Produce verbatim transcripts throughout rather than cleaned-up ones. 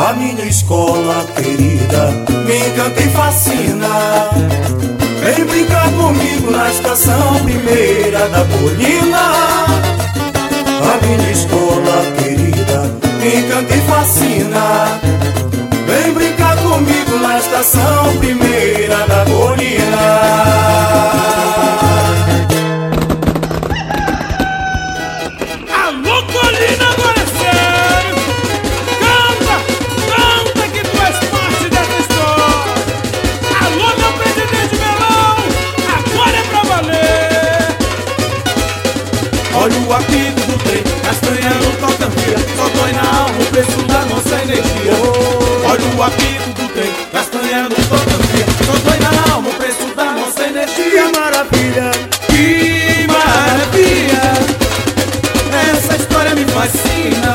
A minha escola querida me encanta e fascina. Vem brincar comigo na estação primeira da colina. A minha escola querida me encanta e fascina. Vem brincar comigo na estação primeira da colina. Alô, colina, agora é sério! Canta, canta que tu és parte dessa história! Alô, meu presidente Melão, agora é pra valer! Olha o apito do trem, castanha no toca-fila, só dói na alma o preço da nossa energia. Olha o apito do trem, castanha no toca-fila, só dói na alma o preço da nossa energia. Que maravilha! Que maravilha! Essa história me fascina.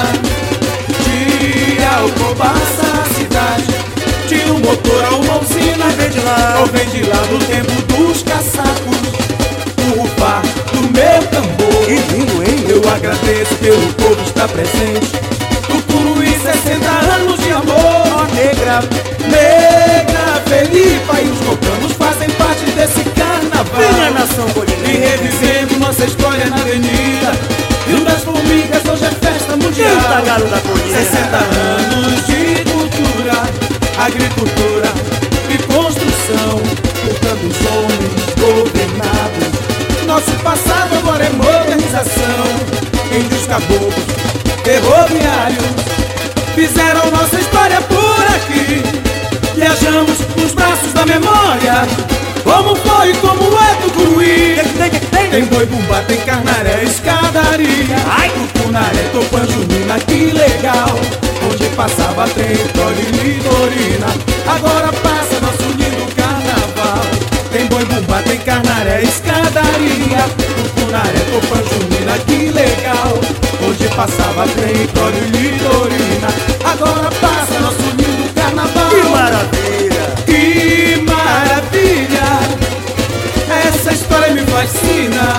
De Alcobaça a cidade, de um motor a uma usina. Vem de lá, Ou vem de lá do tempo dos caçapos, o rufar do meu tambor. que lindo, hein? Eu agradeço pelo povo estar presente. Tucuruí, sessenta anos de amor. Ó negra, Negra, Felipa e os cocanos fazem parte desse carnaval. minha nação E colineira. revivendo nossa história na avenida. Rio das Formigas hoje é festa mundial. Canta, galo da colina. sessenta anos de cultura, agricultura e construção. Por tantos homens governados, nosso passado agora é modernização. Índios, caboclos, ferroviários fizeram nossa história por aqui. Viajamos nos braços da memória. Como foi, como é Tucuruí. Tem, tem, tem. Tem boi bumbá, tem carnaré, escadaria. Ai! Tucunaré, Topanjunina, que legal. Onde passava trem, trole, litorina. Agora passa nosso lindo carnaval. Tem boi bumbá, tem carnaré, escadaria. Tucunaré, Topanjunina, que legal. Onde passava trem, trole, litorina. Agora passa nosso lindo carnaval. Que maravilha! Que maravilha! Essa história me fascina.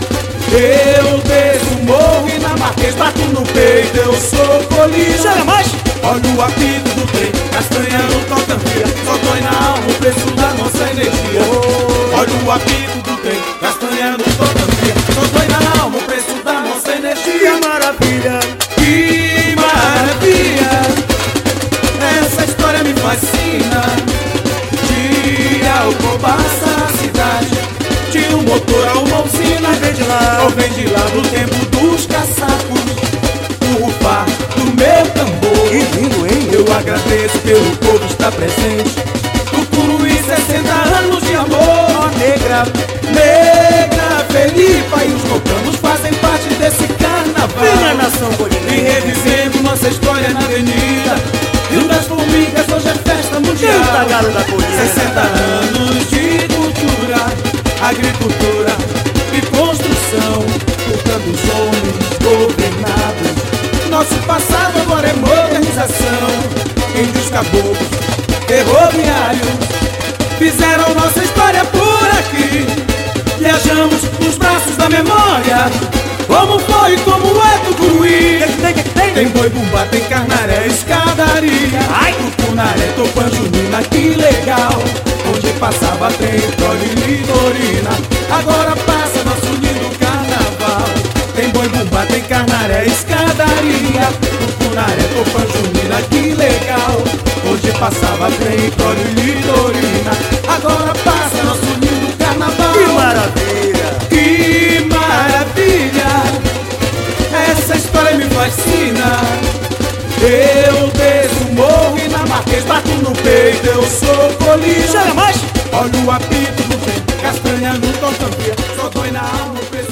Eu desço o morro e na Marquês bato no peito. Eu sou colina. Chega mais! Olha o apito do trem, castanha no toca-fila, só dói na alma o preço da nossa energia. Olha o apito do trem, castanha no toca-fila, só dói na alma o preço da nossa Que energia. maravilha! Que maravilha! Essa história me fascina. De Alcobaça a cidade, de um motor a uma usina. Vem de lá, Ou vem de lá do tempo dos caçapos, o rufar do meu tambor. que lindo, hein? Eu agradeço pelo povo estar presente. Tucuruí, sessenta anos de amor. Ó negra, Negra, Felipa e os cocanos fazem parte desse carnaval. minha nação E colineira. revivendo nossa história na avenida. Rio das Formigas hoje é festa mundial. Canta, galo da colina. sessenta anos de cultura, agricultura e construção. Por tantos homens governados, nosso passado agora é modernização. Índios, caboclos, ferroviários fizeram nossa história por aqui. Viajamos nos braços da memória. Como foi, como é Tucuruí. Tem, tem, tem. Tem boi bumbá, tem carnaré, escadaria. Ai! Tucunaré, Topanjunina, que legal. Onde passava trem, trole, litorina. Agora passa nosso lindo carnaval. Tem boi bumbá, tem carnaré, escadaria. Tucunaré, Topanjunina, que legal. Onde passava trem, trole, litorina. Agora passa nosso lindo carnaval. Que maravilha! Que maravilha! Essa história me fascina. Eu desço o morro e na Marquês bato no peito. Eu sou colina. Chega mais! Olha o apito do trem, castanha no toca-fila, só dói na alma o preço